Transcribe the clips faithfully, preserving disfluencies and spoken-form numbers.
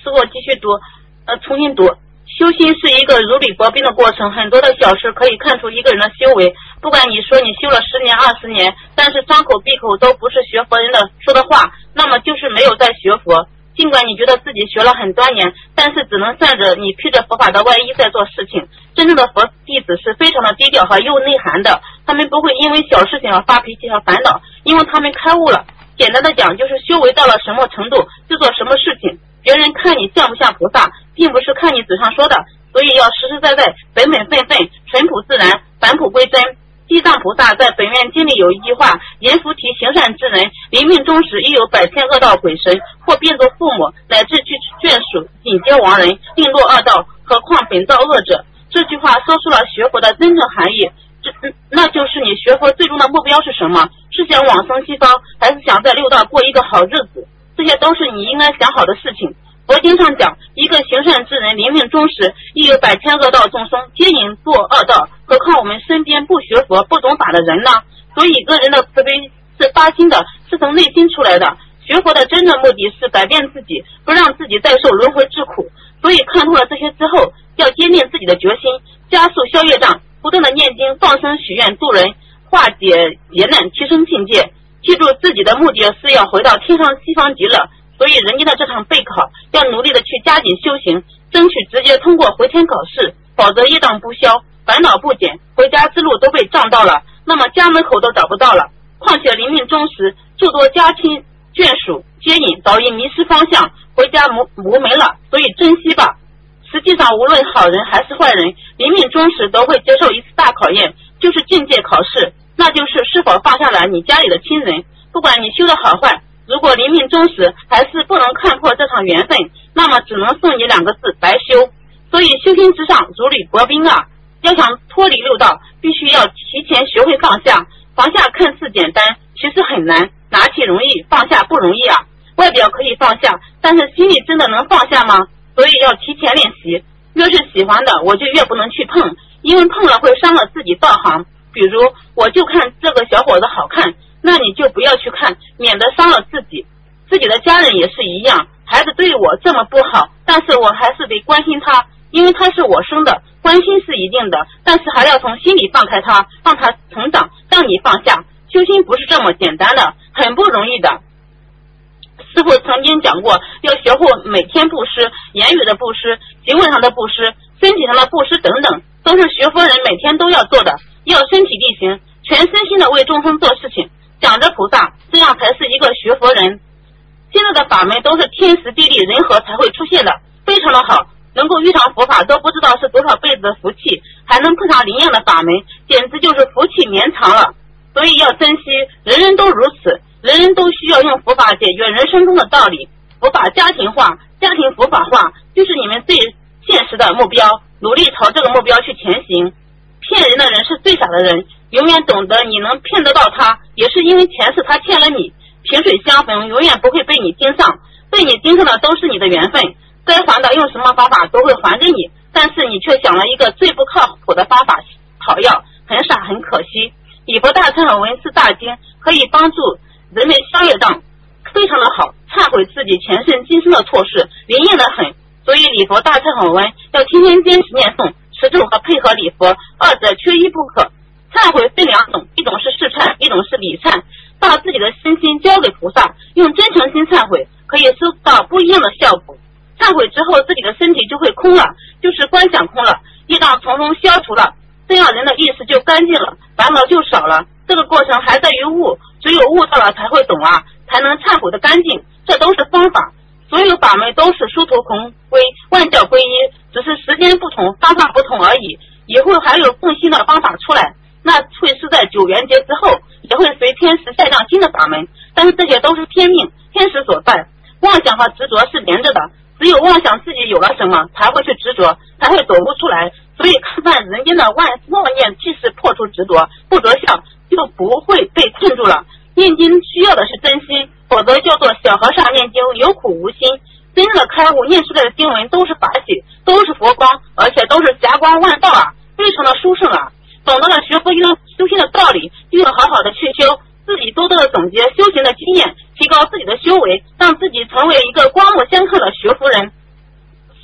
师傅继续读，呃，重新读。修心是一个如履薄冰的过程，很多的小事可以看出一个人的修为。不管你说你修了十年、二十年，但是张口闭口都不是学佛人的说的话，那么就是没有在学佛。尽管你觉得自己学了很多年，但是只能算着你披着佛法的外衣在做事情。真正的佛弟子是非常的低调和有内涵的，他们不会因为小事情而发脾气和烦恼，因为他们开悟了。简单的讲，就是修为到了什么程度就做什么事情，别人看你像不像菩萨，并不是看你嘴上说的，所以要实实在在、本本分分、淳朴自然、返璞归真。地藏菩萨在本愿经里有一句话：言菩提行善之人，临命终时亦有百千恶道鬼神，或变作父母，乃至去眷属，紧接亡人，另落恶道，何况本造恶者。这句话说出了学佛的真正含义，这那就是你学佛最终的目标是什么？是想往生西方，还是想在六道过一个好日子？这些都是你应该想好的事情。佛经上讲，一个行善之人临命终时，亦有百千恶道众生皆引堕恶道，何况我们身边不学佛不懂法的人呢？所以一个人的慈悲是发心的，是从内心出来的。学佛的真正目的是改变自己，不让自己再受轮回之苦。所以看透了这些之后，要坚定自己的决心，加速消业障，不断的念经放生许愿度人，化解劫难，提升境界。记住自己的目的是要回到天上西方极乐。所以人间的这场备考要努力的去加紧修行，争取直接通过回天考试，否则业障不消，烦恼不减，回家之路都被障到了，那么家门口都找不到了。况且临命终时，诸多家亲眷属接引，早已迷失方向，回家无无门了，所以珍惜吧。实际上无论好人还是坏人，临命终时都会接受一次大考验，就是境界考试，那就是是否放下了你家里的亲人。不管你修的好坏，如果临命终时还是不能看破这场缘分，那么只能送你两个字：白修。所以修心之上如履薄冰啊！要想脱离六道，必须要提前学会放下。放下看似简单，其实很难，拿起容易，放下不容易啊！外表可以放下，但是心里真的能放下吗？所以要提前练习。越是喜欢的，我就越不能去碰，因为碰了会伤了自己道行。比如我就看这个小伙子好看，那你就不要去看，免得伤了自己。自己的家人也是一样，孩子对我这么不好，但是我还是得关心他，因为他是我生的，关心是一定的，但是还要从心里放开他，让他成长，让你放下。修心不是这么简单的，很不容易的。师父曾经讲过，要学会每天布施，言语的布施，行为上的布施，身体上的布施等等，都是学佛人每天都要做的。要身体力行，全身心的为众生做事情，想着菩萨，这样才是一个学佛人。现在的法门都是天时地利人和才会出现的，非常的好，能够遇上佛法都不知道是多少辈子的福气，还能碰上灵验的法门，简直就是福气绵长了。所以要珍惜，人人都如此，人人都需要用佛法解决人生中的道理。佛法家庭化，家庭佛法化，就是你们最现实的目标，努力朝这个目标去前行。骗人的人是最傻的人，永远懂得你能骗得到他，也是因为前世他欠了你。萍水相逢，永远不会被你盯上，被你盯上的都是你的缘分，该还的用什么方法都会还给你，但是你却想了一个最不靠谱的方法讨要，很傻很可惜。礼佛大忏悔文是大经，可以帮助人们消业障，非常的好，忏悔自己前世今生的错事，灵验的很。所以礼佛大忏悔文要天天坚持念诵，持咒和配合礼佛，二者缺一不可。忏悔分两种，一种是试忏，一种是礼忏。把自己的身心交给菩萨，用真诚心忏悔，可以收到不一样的效果。忏悔之后，自己的身体就会空了，就是观想空了，业障从中消除了，这样人的意识就干净了，烦恼就少了。这个过程还在于悟，只有悟到了才会懂啊，才能忏悔的干净。这都是方法，所有法门都是殊途同归，万教归一，只是时间不同，方法不同而已。以后还有更新的方法出来，那会是在九元节之后，也会随天时下降新的法门，但是这些都是天命，天时所在。妄想和执着是连着的，只有妄想自己有了什么，才会去执着，才会走不出来。所以看看人间的妄妄念，即使破除执着，不着相，就不会被困住了。念经需要的是真心，否则叫做小和尚念经有苦无心。真正的开悟念出来的经文都是法喜，都是佛光，而且都是霞光万道啊，非常的殊胜啊。懂得了学佛修心的道理，就要好好的去修，自己多多的总结修行的经验，提高自己的修为，让自己成为一个刮目相看的学佛人。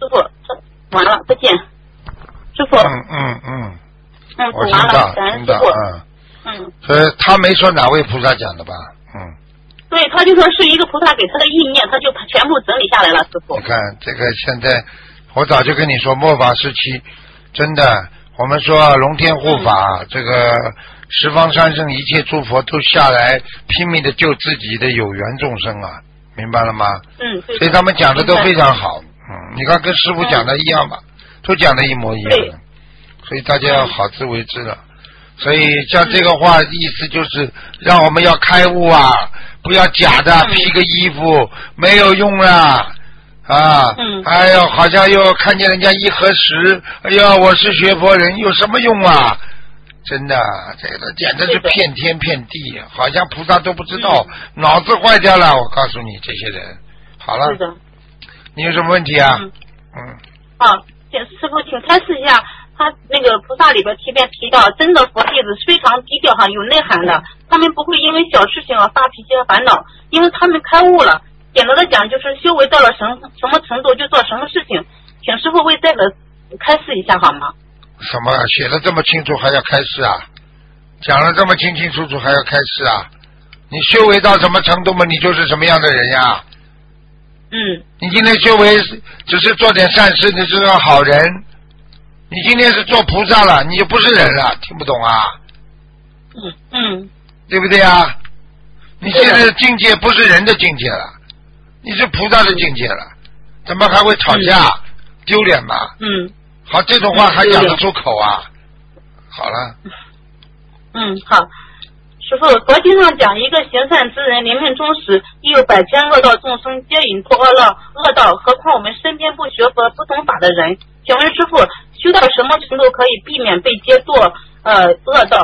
傅，完了，再见，师傅。 嗯嗯嗯。 嗯， 我听完了， 到， 感恩听到， 师傅。 嗯。 嗯。 所以他没说哪位菩萨讲的吧？嗯。 对，他就说是一个菩萨给他的意念，他就全部整理下来了，师傅。 你看这个现在，我早就跟你说，末法时期，真的，我们说龙天护法，嗯、这个十方三圣一切诸佛都下来拼命的救自己的有缘众生啊，明白了吗？ 嗯。 所以他们讲的都非常好，嗯，你看跟师傅讲的一样吧，嗯、都讲的一模一样的，所以大家要好自为之了。所以像这个话意思就是让我们要开悟啊，不要假的披个衣服没有用啦啊！ 嗯， 哎呦，好像又看见人家一合十，哎呀，我是学佛人，有什么用啊？真的，这个简直是骗天骗地，好像菩萨都不知道，嗯、脑子坏掉了。我告诉你，这些人，好了， 是的， 你有什么问题啊？ 嗯， 嗯好，请师傅请开示一下。他那个菩萨里边提边提到，真的佛弟子非常低调哈，有内涵的，他们不会因为小事情而发脾气和烦恼，因为他们开悟了。简单的讲，就是修为到了什什么程度就做什么事情。请师傅为这个开示一下好吗？ 什么写的这么清楚还要开示啊？讲了这么清清楚楚还要开示啊？你修为到什么程度嘛，你就是什么样的人呀？ 嗯。 你今天修为只是做点善事，你是个好人。你今天是做菩萨了，你就不是人了，听不懂啊？ 嗯嗯， 对不对啊？你现在的境界不是人的境界了，你是菩萨的境界了，怎么还会吵架？嗯、丢脸吗？ 嗯。 好，这种话还讲得出口啊？好了。 嗯，好。师父，佛经上讲，一个行善之人临命终时，亦有百千恶道众生皆引堕恶道，恶道，何况我们身边不学佛、不懂法的人？请问师父，修到什么程度可以避免被接堕呃恶道？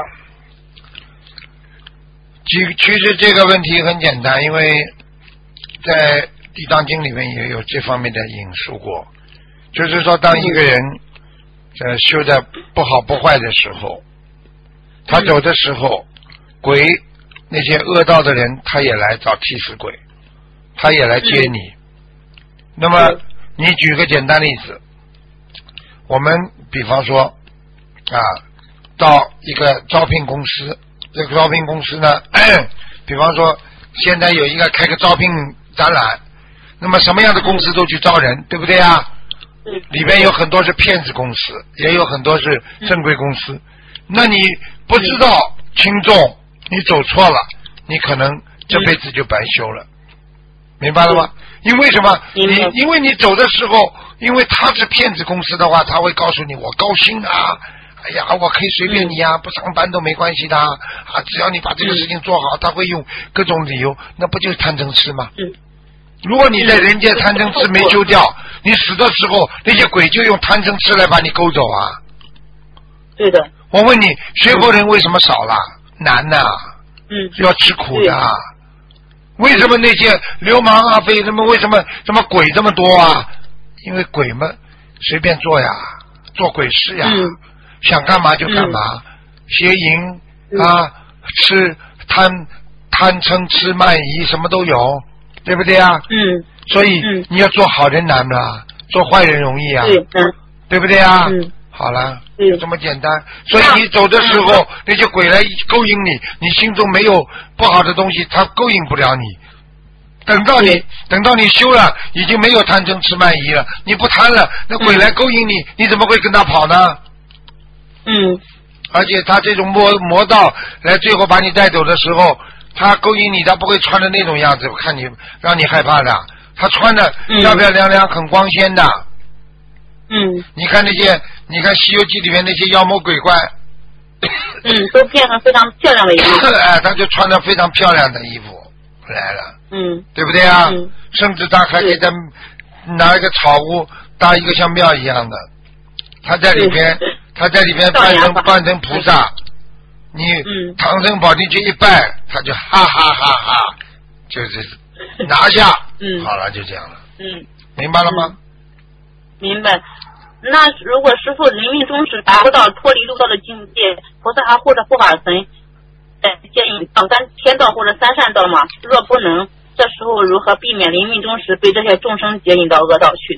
其其实这个问题很简单，因为在《地藏经》里面也有这方面的引述过，就是说，当一个人呃修的不好不坏的时候，他走的时候，鬼那些恶道的人，他也来找替死鬼，他也来接你。那么你举个简单例子。我们比方说啊，到一个招聘公司，这个招聘公司呢，比方说现在有一个开个招聘展览，那么什么样的公司都去招人，对不对啊？里边有很多是骗子公司，也有很多是正规公司。那你不知道轻重，你走错了，你可能这辈子就白修了，明白了吗？因为什么？你因为你走的时候，因为他是骗子公司的话，他会告诉你我高兴啊，哎呀，我可以随便你啊，不上班都没关系的啊，只要你把这个事情做好，他会用各种理由，那不就是贪嗔痴吗？如果你在人间贪嗔痴没修掉，你死的时候那些鬼就用贪嗔痴来把你勾走啊。 对的。 我问你，学佛人为什么少了？难呐、啊， 嗯， 要吃苦的、啊。为什么那些流氓啊、非什么为什么什么鬼这么多啊？因为鬼们随便做呀，做鬼事呀， 嗯、 想干嘛就干嘛，嗯、邪淫啊、嗯、吃贪贪嗔痴慢疑什么都有，对不对啊？ 嗯。 所以、嗯、你要做好人难啦，做坏人容易啊， 对，嗯、 对不对啊？ 嗯。 好了， 就这么简单。所以你走的时候，嗯、那些鬼来勾引你，你心中没有不好的东西，他勾引不了你。等到你等到你修了，已经没有贪嗔痴慢疑了，你不贪了，那鬼来勾引你，嗯、你怎么会跟他跑呢？ 嗯。 而且他这种魔魔道来最后把你带走的时候，他勾引你，他不会穿的那种样子，看你让你害怕的。他穿的漂漂亮亮，很光鲜的。 嗯， 你看那些，你看《西游记》里面那些妖魔鬼怪， 嗯，都变成非常漂亮的衣服。 哎，他就穿着非常漂亮的衣服来了， 嗯， 对不对啊？ 嗯、 甚至他还给他拿一个草屋搭一个像庙一样的，他在里边，他在里边扮成扮成菩萨，你、嗯、唐僧跑进去一拜，他就哈哈哈哈，就是拿下， 嗯， 好了，就这样了， 嗯， 明白了吗？ 嗯明白。那如果师父临命终时达不到脱离六道的境界，菩萨还或者护法神建议到三天道或者三善道吗？若不能，这时候如何避免临命终时被这些众生接引到恶道去？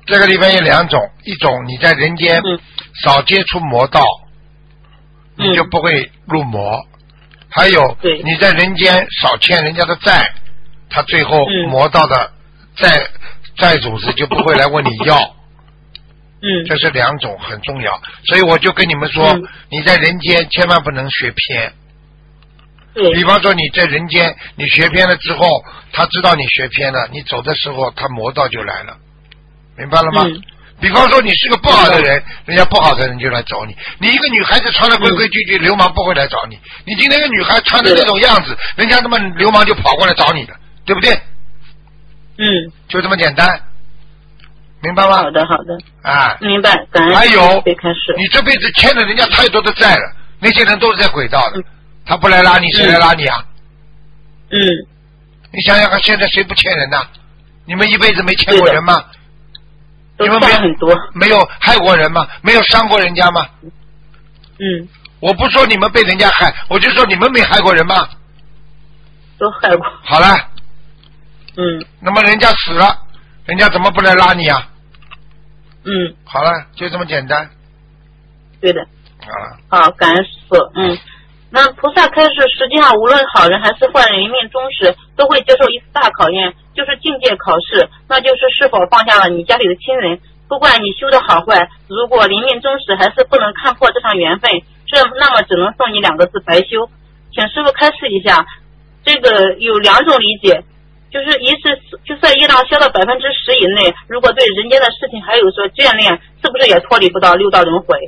这个里面有两种，一种你在人间少接触魔道， 嗯、 你就不会入魔；还有你在人间少欠人家的债，他最后魔道的债、嗯、债主子就不会来问你要。 嗯， 这是两种很重要，所以我就跟你们说，嗯、你在人间千万不能学偏。 对， 比方说你在人间你学偏了之后，他知道你学偏了，你走的时候他魔道就来了，明白了吗？ 嗯、 比方说你是个不好的人，人家不好的人就来找你。你一个女孩子穿的规规矩矩，嗯、流氓不会来找你。你今天一个女孩穿的这种样子，人家他妈流氓就跑过来找你的，对不对？ 嗯， 就这么简单。明白吗？ 好的，好的。 啊， 明白。感恩。 还有， 开始你这辈子欠了人家太多的债了，那些人都是在轨道的，嗯、他不来拉你，谁来拉你啊？ 嗯。 你想想看，现在谁不欠人呐？你们一辈子没欠过人吗？你们没有很多， 没有害过人吗？没有伤过人家吗？ 嗯。 我不说你们被人家害，我就说你们没害过人吗？ 都害过。 好了。 嗯。 那么人家死了，人家怎么不来拉你啊？ 嗯， 好了，就这么简单。 对的。 好了。 好，感恩师父。嗯，那菩萨开示，实际上无论好人还是坏人，临命终时都会接受一次大考验，就是境界考试，那就是是否放下了你家里的亲人。不管你修的好坏，如果临命终时还是不能看破这场缘分，这那么只能送你两个字：白修。请师父开示一下，这个有两种理解。就是一是就算业障消到百分之十以内，如果对人间的事情还有所眷恋，是不是也脱离不到六道轮回？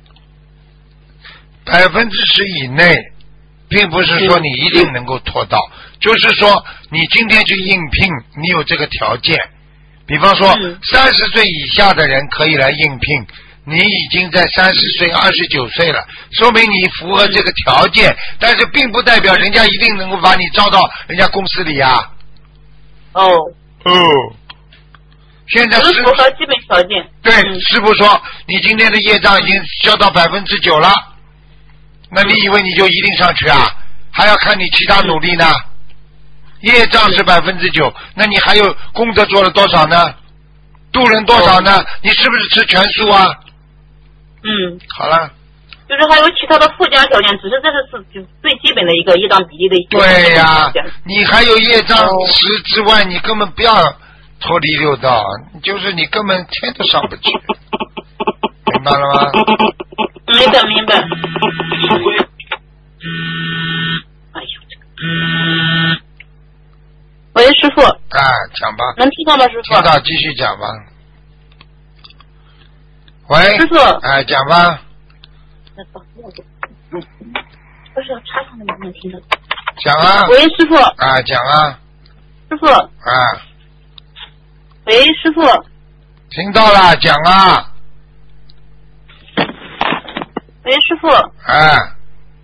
百分之十以内，并不是说你一定能够脱到，嗯、就是说你今天去应聘，你有这个条件。比方说，三十岁以下的人可以来应聘，你已经在三十岁、二十九岁了，说明你符合这个条件，但是并不代表人家一定能够把你招到人家公司里啊。 哦哦，现在是符合基本条件。 对，师父说你今天的业障已经消到百分之九了，那你以为你就一定上去啊？还要看你其他努力呢。业障是百分之九，那你还有功德做了多少呢？度人多少呢？你是不是吃全素啊？ 嗯， 好了。 就是还有其他的附加条件，只是这是最基本的一个业障比例的一个。 对呀、啊，你还有业障十之外，你根本不要脱离六道，就是你根本天都上不去，明白了吗？ 明白明白。哎呦这个。喂，师傅。 啊，讲吧。 能听到吗，师傅？ 听到，继续讲吧。喂。 师傅。 哎，讲吧。 不是插上的能不能听到？ 讲啊！ 喂，师傅。 啊，讲啊！ 师傅。 啊。 喂，师傅。 听到了，讲啊！ 喂，师傅。 啊。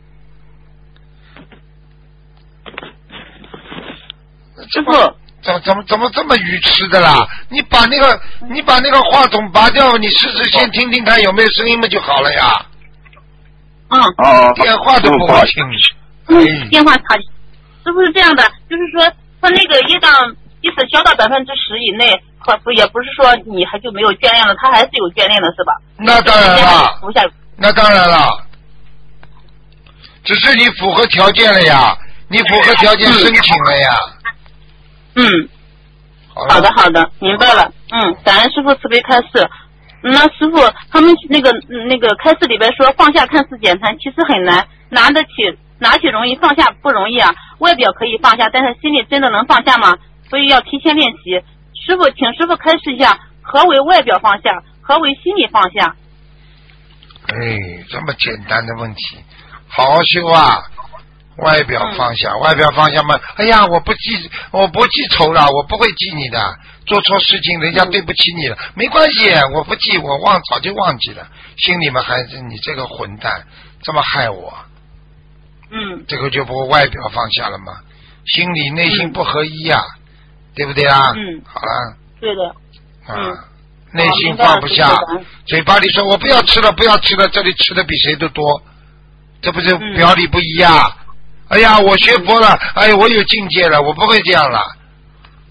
师傅。 怎么怎么怎么这么愚痴的啦？你把那个你把那个话筒拔掉，你试试先听听看有没有声音嘛就好了呀。 嗯， 哦，电话都不好听。 嗯，电话插。师傅是这样的，就是说他那个业障即使消到百分之十以内，可不也不是说你还就没有眷恋了，他还是有眷恋的，是吧？ 那当然了，那当然了，只是你符合条件了呀，你符合条件申请了呀。 嗯，好的好的，明白了。嗯，感恩师父慈悲开示。那师傅，他们那个那个开示里边说，放下看似简单，其实很难，拿得起拿起容易，放下不容易啊。外表可以放下，但是心里真的能放下吗？所以要提前练习。师傅，请师傅开示一下，何为外表放下，何为心里放下？ 哎，这么简单的问题，好好修啊！外表放下，嗯、外表放下嘛？哎呀，我不记，我不记仇了，我不会记你的。做错事情，人家对不起你了，嗯、没关系，我不记，我忘早就忘记了。心里面还是你这个混蛋，这么害我。 嗯。 这个就不外表放下了吗？心里内心不合一呀、啊嗯，对不对啊？ 嗯。 好了。 对的。 啊，嗯、内心放不下，嘴巴里说我不要吃了，不要吃了，这里吃的比谁都多，这不是表里不一呀、啊？嗯哎呀，我学佛了，哎，我有境界了，我不会这样了。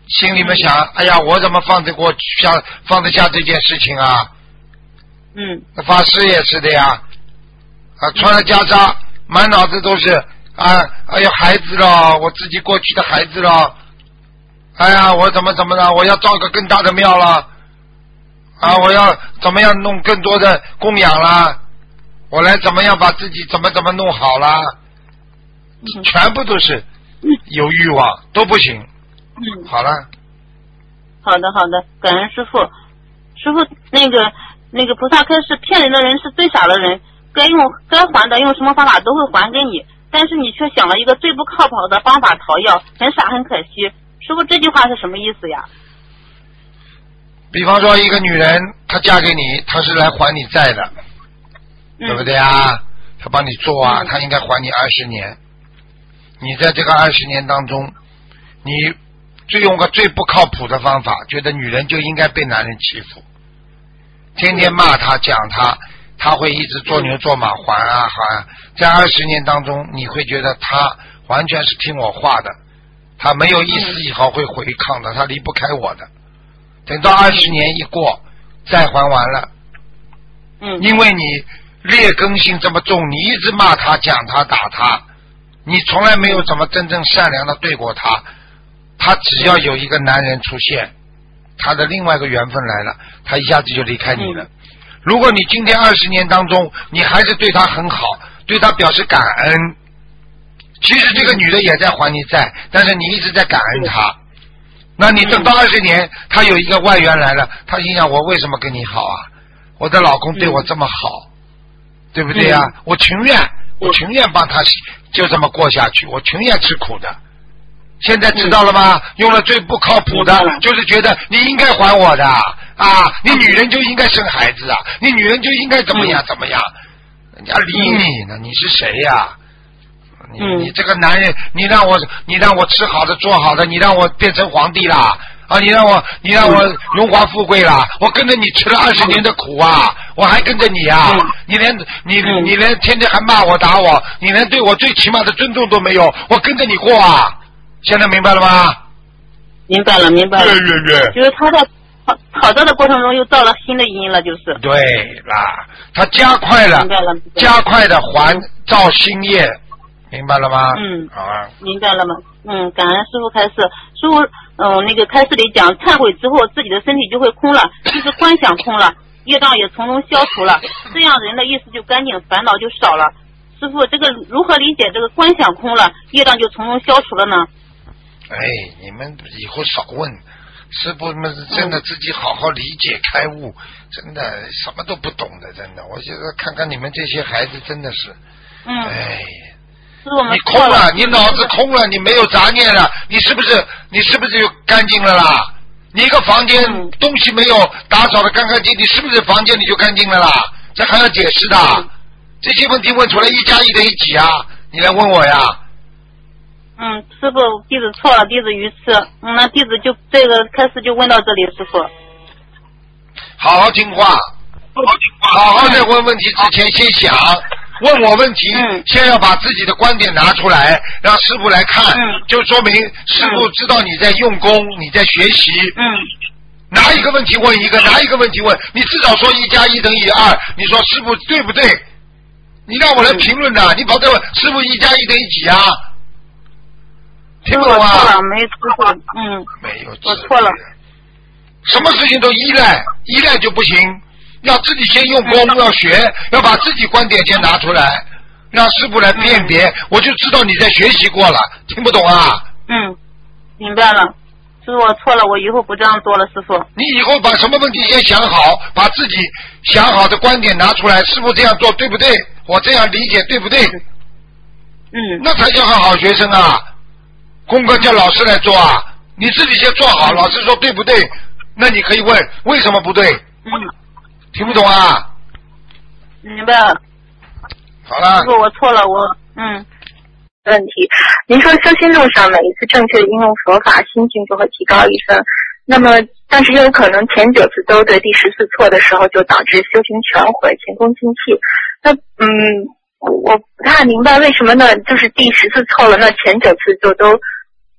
心里面想，哎呀，我怎么放得过下放得下这件事情啊？ 嗯。 那法师也是的呀，啊，穿了袈裟，满脑子都是啊，哎呀，孩子了，我自己过去的孩子了，哎呀，我怎么怎么了，我要造个更大的庙了，啊，我要怎么样弄更多的供养啦，我来怎么样把自己怎么怎么弄好啦， 嗯、 全部都是有欲望，都不行。 嗯， 好了。 好的，好的，感恩师父。师父，那个那个菩萨开示，骗人的人是最傻的人，该用该还的用什么方法都会还给你，但是你却想了一个最不靠谱的方法讨要，很傻很可惜。师父，这句话是什么意思呀？ 比方说，一个女人她嫁给你，她是来还你债的， 嗯、 对不对啊？她帮你做啊， 嗯、 她应该还你二十年。你在这个二十年当中，你最用个最不靠谱的方法，觉得女人就应该被男人欺负，天天骂她讲她，她会一直做牛做马还啊还啊。在二十年当中，你会觉得她完全是听我话的，她没有一丝一毫会回抗的，她离不开我的。等到二十年一过，债还完了， 嗯， 因为你劣根性这么重，你一直骂她讲她打她，你从来没有怎么真正善良的对过她。他只要有一个男人出现，他的另外一个缘分来了，他一下子就离开你了。嗯、如果你今天二十年当中，你还是对他很好，对他表示感恩，其实这个女的也在还你债，但是你一直在感恩她。那你等到二十年，他有一个外援来了，他心想我为什么跟你好啊？我的老公对我这么好，对不对啊？ 嗯、 我情愿，我情愿帮他就这么过下去，我情愿吃苦的。现在知道了吗？嗯、用了最不靠谱的，就是觉得你应该还我的啊！你女人就应该生孩子啊！你女人就应该怎么样怎么样？人家理你呢？你是谁呀？你你这个男人，你让我你让我吃好的做好的，你让我变成皇帝啦啊！你让我你让我荣华富贵啦！我跟着你吃了二十年的苦啊！我还跟着你啊！你连你你连天天还骂我打我，你连对我最起码的尊重都没有，我跟着你过啊！现在明白了吗？ 明白了，明白了。 对对对。 就是他在讨讨债的过程中又造了新的因了，就是。 对啦，他加快了， 明白了， 加快的还造新业，明白了吗？ 嗯。 好啊。 明白了吗？嗯，感恩师父开示。师父，嗯、呃，那个开示里讲，忏悔之后自己的身体就会空了，就是观想空了，业障也从中消除了，这样人的意识就干净，烦恼就少了。师父，这个如何理解这个观想空了，业障就从中消除了呢？ 哎，你们以后少问，师父们真的自己好好理解开悟，真的什么都不懂的，真的。我觉得看看你们这些孩子真的是， 嗯， 哎， 是我们你空了，你脑子空了，你没有杂念了，你是不是你是不是就干净了啦？你一个房间、嗯、东西没有打扫的干干净净，是不是房间里就干净了啦？这还要解释的？嗯、这些问题问出来，一加一等于几啊？你来问我呀？ 嗯，师父，弟子错了，弟子愚痴。嗯，那弟子就这个开始就问到这里，师父。 好好听话，好好听话，好好在问问题之前先想，问我问题， 嗯、 先要把自己的观点拿出来，让师父来看， 嗯、 就说明师父知道你在用功，嗯、你在学习。 嗯。 拿一个问题问一个，拿一个问题问，你至少说一加一等于二，你说师父对不对？你让我来评论的，嗯、你跑这问师父一加一等于几啊？听不懂啊？ 我错了，没有智慧，嗯， 没有智慧， 我错了。 什么事情都依赖，依赖就不行，要自己先用功，嗯、要学，要把自己观点先拿出来，让师父来辨别，嗯、我就知道你在学习过了。听不懂啊？ 嗯，明白了，师父我错了，我以后不这样做了，师父。 你以后把什么问题先想好，把自己想好的观点拿出来，师父这样做对不对？我这样理解对不对？ 嗯， 那才叫个好学生啊！功课叫老师来做啊，你自己先做好，老师说对不对？那你可以问为什么不对？ 嗯， 听不懂啊？ 明白了。 好了。 如果我错了，我嗯。 问题，您说修心路上每一次正确的应用佛法，心境就会提高一分。那么，但是也有可能前九次都对，第十次错的时候，就导致修行全毁，前功尽弃。那嗯。我不太明白为什么呢？就是第十次错了，那前九次就都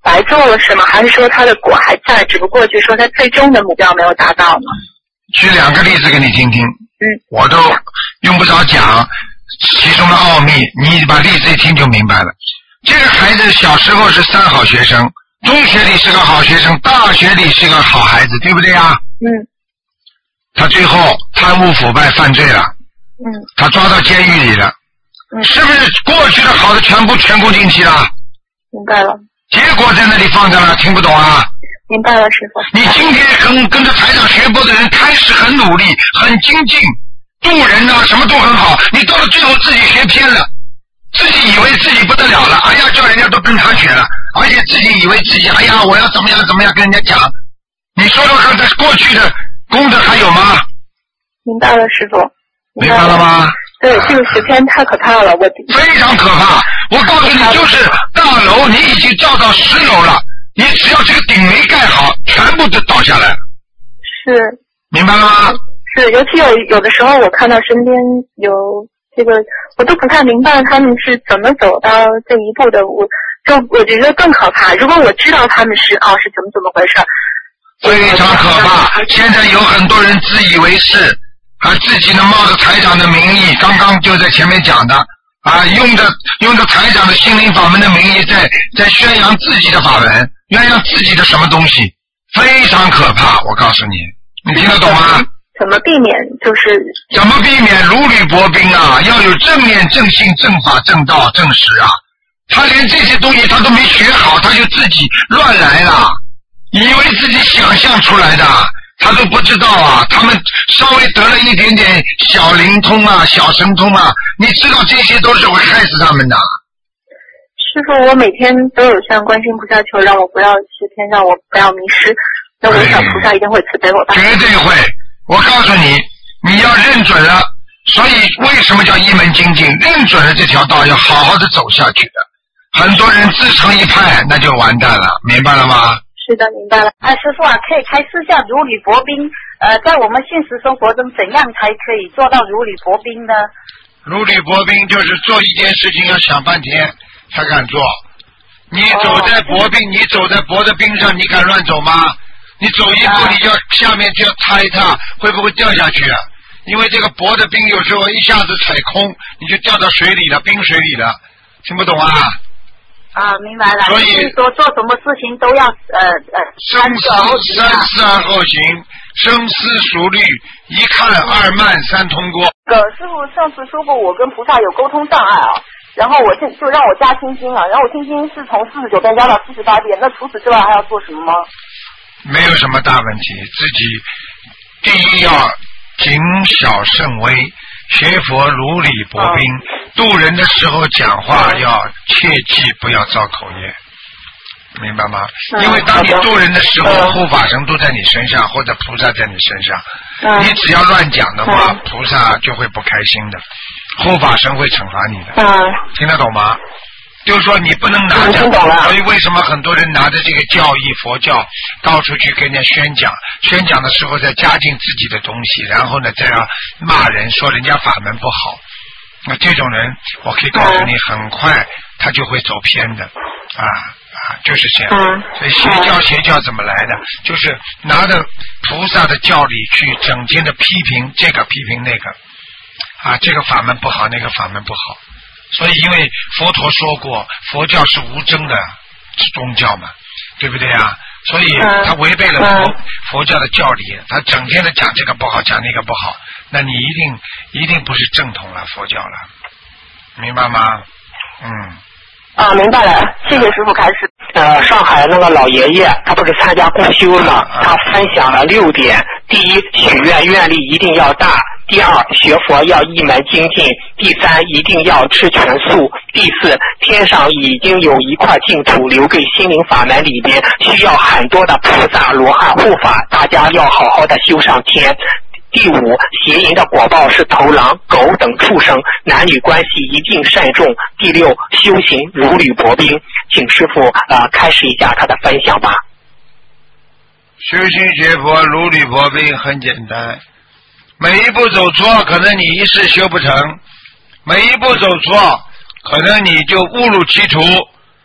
白做了是吗？还是说他的果还在，只不过就是说他最终的目标没有达到呢？ 举两个例子给你听听。 嗯， 我都用不着讲其中的奥秘，你把例子一听就明白了。这个孩子小时候是三好学生，中学里是个好学生，大学里是个好孩子，对不对啊？ 嗯。 他最后贪污腐败犯罪了。 嗯。 他抓到监狱里了。嗯。是不是过去的好的全部全部进去了？ 明白了。 结果在那里放着了，听不懂啊？ 明白了，师傅。 你今天跟跟着台长学佛的人，开始很努力，很精进，渡人啊，什么都很好。你到了最后自己学偏了，自己以为自己不得了了，哎呀，叫人家都跟他学了，而且自己以为自己，哎呀，我要怎么样怎么样跟人家讲。你说说看，在过去的功德还有吗？ 明白了，师傅。 明白了吗？ 对，这个学偏太可怕了，我非常可怕。我告诉你，就是大楼，你已经造到十楼了，你只要这个顶没盖好，全部都倒下来。 是。 明白了吗？ 是，尤其有有的时候，我看到身边有这个，我都不太明白他们是怎么走到这一步的。我就我觉得更可怕。如果我知道他们是哦是怎么怎么回事， 非常可怕。现在有很多人自以为是。啊，自己呢冒着台长的名义，刚刚就在前面讲的啊，用着用着台长的心灵法门的名义，在在宣扬自己的法门，宣扬自己的什么东西，非常可怕。我告诉你，你听得懂吗？ 怎么避免？就是怎么避免如履薄冰啊？要有正念、正信、正法、正道、正实啊！他连这些东西他都没学好，他就自己乱来了，以为自己想象出来的。他都不知道啊，他们稍微得了一点点小灵通啊、小神通啊，你知道这些都是会害死他们的。 师傅，我每天都有向观世音菩萨求，让我不要学偏，让我不要迷失。那我想菩萨一定会慈悲我吧？ 绝对会！我告诉你，你要认准了。所以为什么叫一门精进？认准了这条道，要好好的走下去的。很多人自成一派，那就完蛋了，明白了吗？ 是的，明白了。 啊，师傅啊，可以开示下如履薄冰。呃，在我们现实生活中，怎样才可以做到如履薄冰呢？ 如履薄冰就是做一件事情要想半天才敢做。你走在薄冰，哦、你走在薄的冰上，你敢乱走吗？你走一步，你就要下面就要踏一踏，会不会掉下去啊？因为这个薄的冰有时候一下子踩空，你就掉到水里了，冰水里了，听不懂啊？ 啊，明白了。 所以就是说做什么事情都要呃呃三思三思而后行，深思熟虑，一看二慢三通过。 呃，师傅上次说过我跟菩萨有沟通障碍啊，然后我就就让我加心经了，然后我心经是从四十九遍加到四十八遍，那除此之外还要做什么吗？ 没有什么大问题，自己第一要谨小慎微，学佛如履薄冰，嗯、渡人的时候讲话要切记不要造口业，明白吗？嗯、因为当你渡人的时候，护法神都在你身上，或者菩萨在你身上，嗯、你只要乱讲的话，嗯、菩萨就会不开心的，护法神会惩罚你的，嗯、听得懂吗？就是说你不能拿着，所以为什么很多人拿着这个教义佛教到处去跟人家宣讲，宣讲的时候再加进自己的东西，然后呢再要骂人说人家法门不好，那这种人我可以告诉你，很快他就会走偏的啊啊，就是这样。所以邪教邪教怎么来的？就是拿着菩萨的教理去整天的批评这个批评那个啊，这个法门不好，那个法门不好。所以因为佛陀说过佛教是无争的宗教嘛，对不对啊？所以他违背了佛、嗯、佛教的教理，他整天的讲这个不好讲那个不好，那你一定一定不是正统了佛教了，明白吗？嗯啊，明白了，谢谢师父开始。呃，上海那个老爷爷他不是参加共修了吗？他分享了六点：第一，许愿愿力一定要大；第二，学佛要一门精进；第三，一定要吃全素；第四，天上已经有一块净土留给心灵法门里边，需要很多的菩萨罗汉护法，大家要好好的修上天。第五，邪淫的果报是头狼、狗等畜生，男女关系一定慎重。第六，修行如履薄冰，请师父呃开始一下他的分享吧。 修行学佛如履薄冰很简单，每一步走错，可能你一世修不成；每一步走错，可能你就误入歧途。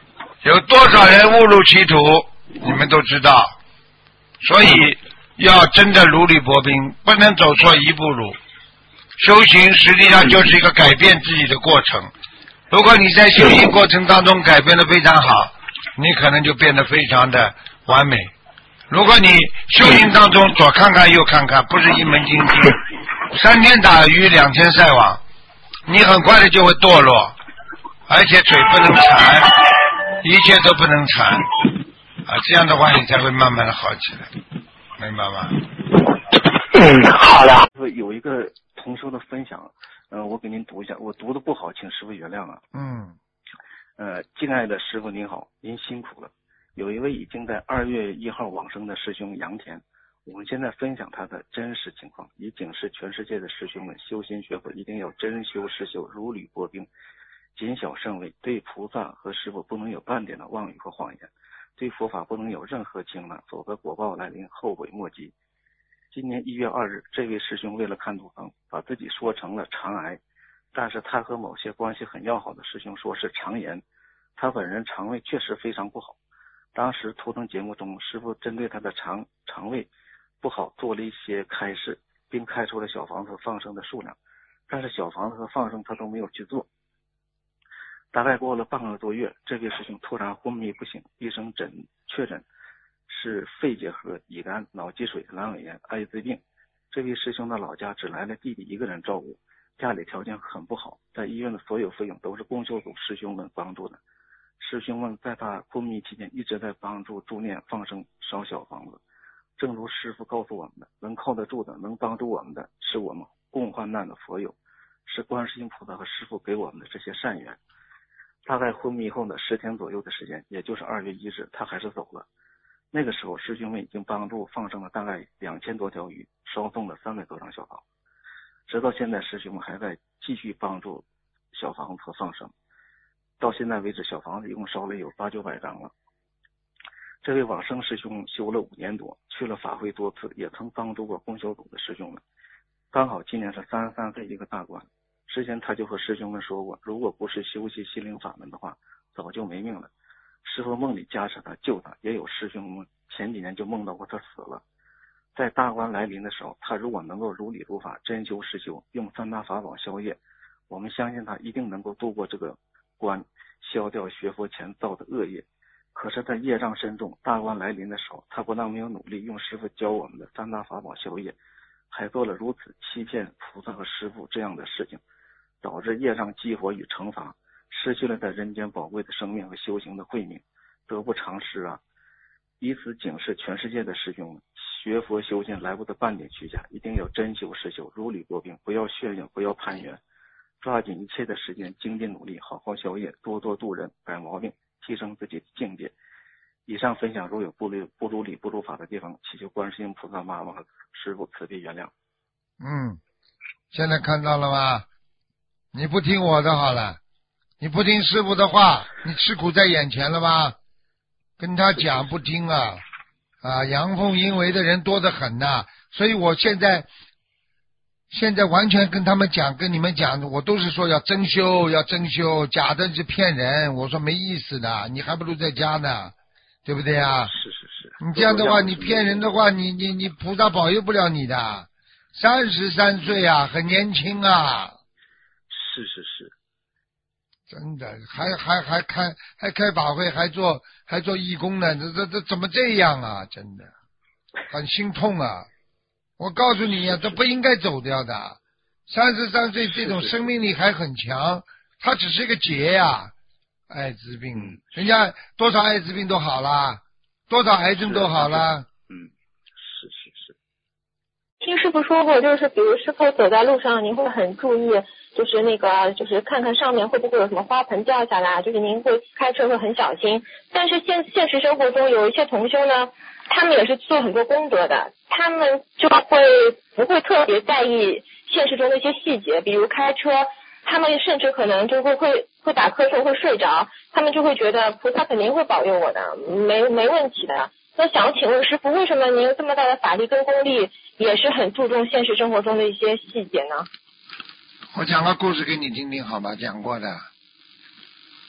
有多少人误入歧途，你们都知道。所以要真的如履薄冰，不能走错一步路。修行实际上就是一个改变自己的过程。如果你在修行过程当中改变得非常好，你可能就变得非常的完美。如果你修行当中左看看右看看，不是一门精进，三天打鱼两天晒网，你很快的就会堕落，而且嘴不能馋，一切都不能馋啊，这样的话你才会慢慢的好起来，明白吗？ 嗯，好的。 有一个同修的分享，呃，我给您读一下，我读的不好，请师父原谅啊。 嗯。 呃，敬爱的师父您好，您辛苦了。有一位已经在二月一号往生的师兄杨田，我们现在分享他的真实情况，以警示全世界的师兄们，修心学佛一定要真修实修，如履薄冰，谨小慎微，对菩萨和师父不能有半点的妄语和谎言，对佛法不能有任何轻慢，否则果报来临，后悔莫及。今年一月二日，这位师兄为了看图腾，把自己说成了肠癌，但是他和某些关系很要好的师兄说是肠炎，他本人肠胃确实非常不好。当时图腾节目中，师父针对他的肠肠胃不好做了一些开示，并开出了小房子放生的数量，但是小房子和放生他都没有去做。大概过了半个多月，这位师兄突然昏迷不醒，医生诊确诊是肺结核、乙肝、脑积水、阑尾炎、艾滋病。这位师兄的老家只来了弟弟一个人照顾，家里条件很不好，在医院的所有费用都是共修组师兄们帮助的。师兄们在他昏迷期间一直在帮助助念放生烧小房子。正如师父告诉我们的，能靠得住的，能帮助我们的，是我们共患难的佛友，是观世音菩萨和师父给我们的这些善缘。大概昏迷后的十天左右的时间，也就是二月一日，他还是走了。那个时候师兄们已经帮助放生了大概两千多条鱼，烧送了三百多张小房。直到现在师兄们还在继续帮助小房子和放生，到现在为止小房子一共烧了有八九百张了。这位往生师兄修了五年多，去了法会多次，也曾帮助过共修组的师兄们。刚好今年是三十三岁一个大关，之前他就和师兄们说过，如果不是修习心灵法门的话，早就没命了。师父梦里加持他救他，也有师兄们前几年就梦到过他死了。在大关来临的时候，他如果能够如理如法，真修实修，用三大法宝消业，我们相信他一定能够度过这个关，消掉学佛前造的恶业。可是在业障深重，大关来临的时候，他不但没有努力用师父教我们的三大法宝消业，还做了如此欺骗菩萨和师父这样的事情，导致业障激活与惩罚，失去了在人间宝贵的生命和修行的慧命，得不偿失啊！以此警示全世界的师兄们，学佛修行来不得半点虚假，一定要真修实修，如履薄冰，不要炫耀，不要攀缘，抓紧一切的时间，精进努力，好好消业，多多度人，改毛病，提升自己的境界。以上分享如有不如不如理不如法的地方，祈求观世音菩萨妈妈和师父慈悲原谅。 嗯，现在看到了吗？你不听我的好了，你不听师父的话，你吃苦在眼前了吧？跟他讲不听啊啊！阳奉阴违的人多得很呐、啊，所以我现在现在完全跟他们讲，跟你们讲，我都是说要真修，要真修，假的是骗人。我说没意思的，你还不如在家呢，对不对啊？ 是是是。 你这样的话，你骗人的话，你你你菩萨保佑不了你的。三十三岁啊，很年轻啊。 是是是。 真的，还还还开还开法会，还做还做义工呢，这这这怎么这样啊？真的，很心痛啊！我告诉你呀、啊，这不应该走掉的。三十三岁这种生命力还很强，它只是一个劫呀、啊，艾滋病，人家多少艾滋病都好了，多少癌症都好了。 嗯，是是是。 听师傅说过，就是比如师傅走在路上，您会很注意。就是那个，就是看看上面会不会有什么花盆掉下来，就是您会开车会很小心。但是现现实生活中有一些同修呢，他们也是做很多功德的，他们就会不会特别在意现实中的一些细节，比如开车，他们甚至可能就会会会打瞌睡会睡着，他们就会觉得菩萨肯定会保佑我的，没没问题的。那想请问师父，为什么您有这么大的法力跟功力，也是很注重现实生活中的一些细节呢？ 我讲个故事给你听听好吧，讲过的。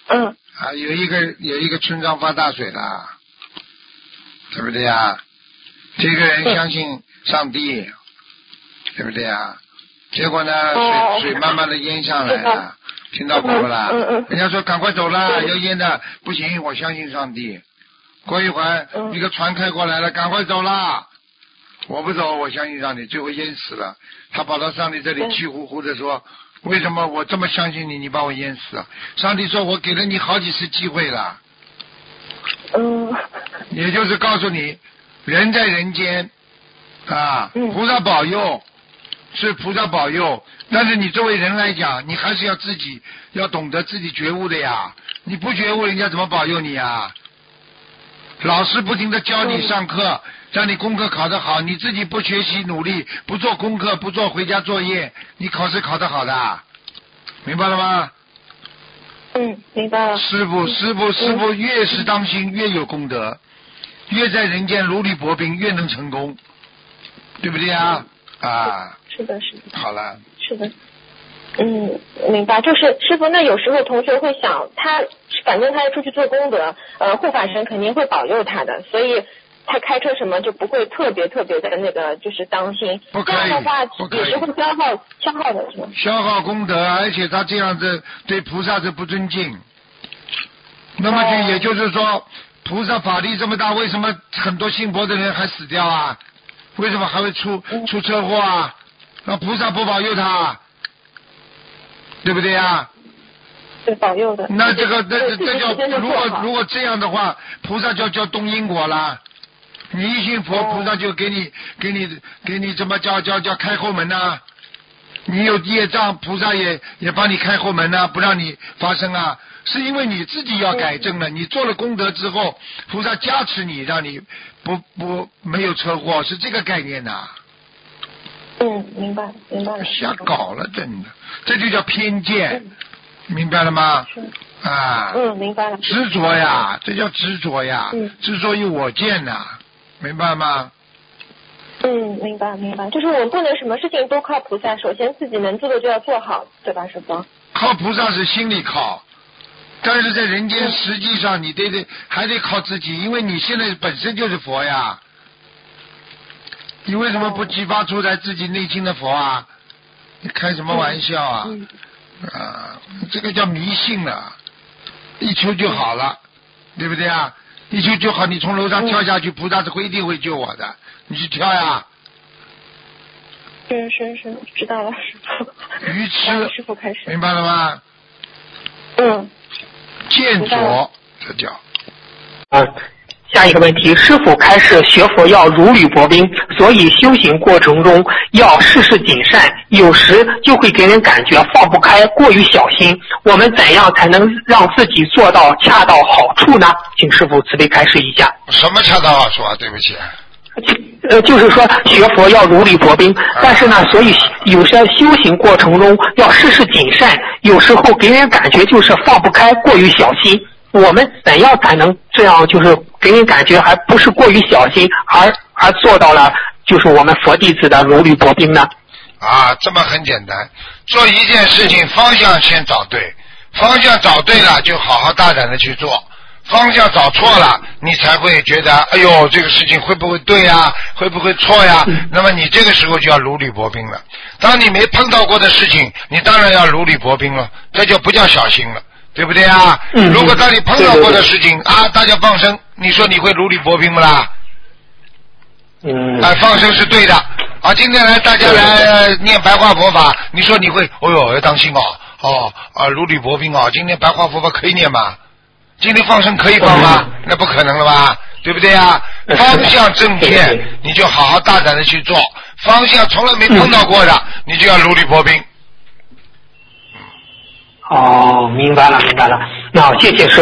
嗯。 啊，有一个有一个村庄发大水了，对不对呀？这个人相信上帝，嗯、对不对呀？结果呢， 哦、 水水慢慢的淹上来了，听到过不啦？ 嗯嗯。 人家说赶快走了，要淹的不行，我相信上帝。过一会儿、嗯、一个船开过来了，赶快走啦！我不走，我相信上帝，最后淹死了。他跑到上帝这里气呼呼的说。为什么我这么相信你，你把我淹死了？上帝说我给了你好几次机会了。 嗯。 也就是告诉你，人在人间啊，菩萨保佑，是菩萨保佑，但是你作为人来讲，你还是要自己要懂得自己觉悟的呀。你不觉悟，人家怎么保佑你啊？老师不停地教你上课，让你功课考得好，你自己不学习努力，不做功课，不做回家作业，你考试考得好的，明白了吗？ 嗯，明白了。 师父，师父，师父，越是当心越有功德，越在人间如履薄冰，越能成功，对不对啊？啊， 是的，是的。 好了。 是的。嗯，明白。就是师父，那有时候同学会想，他反正他要出去做功德，呃，护法神肯定会保佑他的，所以他开车什么就不会特别特别的那个，就是当心。 不可以。 这样的话，也是会消耗消耗的，是吗？ 消耗功德，而且他这样子对菩萨是不尊敬。那么就也就是说，哦、菩萨法力这么大，为什么很多信佛的人还死掉啊？为什么还会出出车祸啊？那菩萨不保佑他？对不对呀？ 对，保佑的。 那这个，这这叫如果如果这样的话，菩萨就叫动因果了。你一信佛，菩萨就给你给你给你怎么叫叫叫开后门呐、啊？你有业障，菩萨也也帮你开后门呐、啊，不让你发生啊。是因为你自己要改正了，你做了功德之后，菩萨加持你，让你不不没有车祸，是这个概念呐、啊。 嗯，明白，明白了。 瞎搞了，真的，这就叫偏见，嗯、明白了吗？ 是。 啊。 嗯，明白了。 执着呀，这叫执着呀， 嗯、 执着于我见呐，明白吗？ 嗯，明白明白，就是我们不能什么事情都靠菩萨，首先自己能做的就要做好，对吧，师父？ 靠菩萨是心里靠，但是在人间实际上你得得还得靠自己，因为你现在本身就是佛呀。你为什么不激发出来自己内心的佛啊？你开什么玩笑啊？ 嗯嗯、啊，这个叫迷信了，一求就好了，对不对啊？一求就好，你从楼上跳下去，菩萨是会一定会救我的，你去跳呀。 是是是，知道了，师傅。 愚痴。 师傅开始。 明白了吗？ 嗯。 见着，这叫。 啊。下一个问题，师父开示学佛要如履薄冰，所以修行过程中要事事谨慎，有时就会给人感觉放不开，过于小心。我们怎样才能让自己做到恰到好处呢？请师父慈悲开示一下。 什么恰到好处啊？对不起。 呃，就是说学佛要如履薄冰，但是呢，所以有些修行过程中要事事谨慎，有时候给人感觉就是放不开，过于小心。我们怎样才能这样，就是给人感觉还不是过于小心，而而做到了就是我们佛弟子的如履薄冰呢？ 啊，这么很简单，做一件事情方向先找对，方向找对了就好好大胆的去做，方向找错了你才会觉得哎呦这个事情会不会对呀，会不会错呀、嗯、那么你这个时候就要如履薄冰了。当你没碰到过的事情，你当然要如履薄冰了，这就不叫小心了，对不对啊？嗯、如果当你碰到过的事情对对对啊，大家放生，你说你会如履薄冰不啦？ 嗯， 啊，放生是对的啊。今天来大家来念白话佛法，你说你会，哦呦要当心哦，哦啊如履薄冰哦。今天白话佛法可以念吗？今天放生可以放吗？嗯、那不可能了吧，对不对啊？方向正确，你就好好大胆的去做；方向从来没碰到过的，嗯、你就要如履薄冰。 哦，明白了，明白了。那谢谢师父。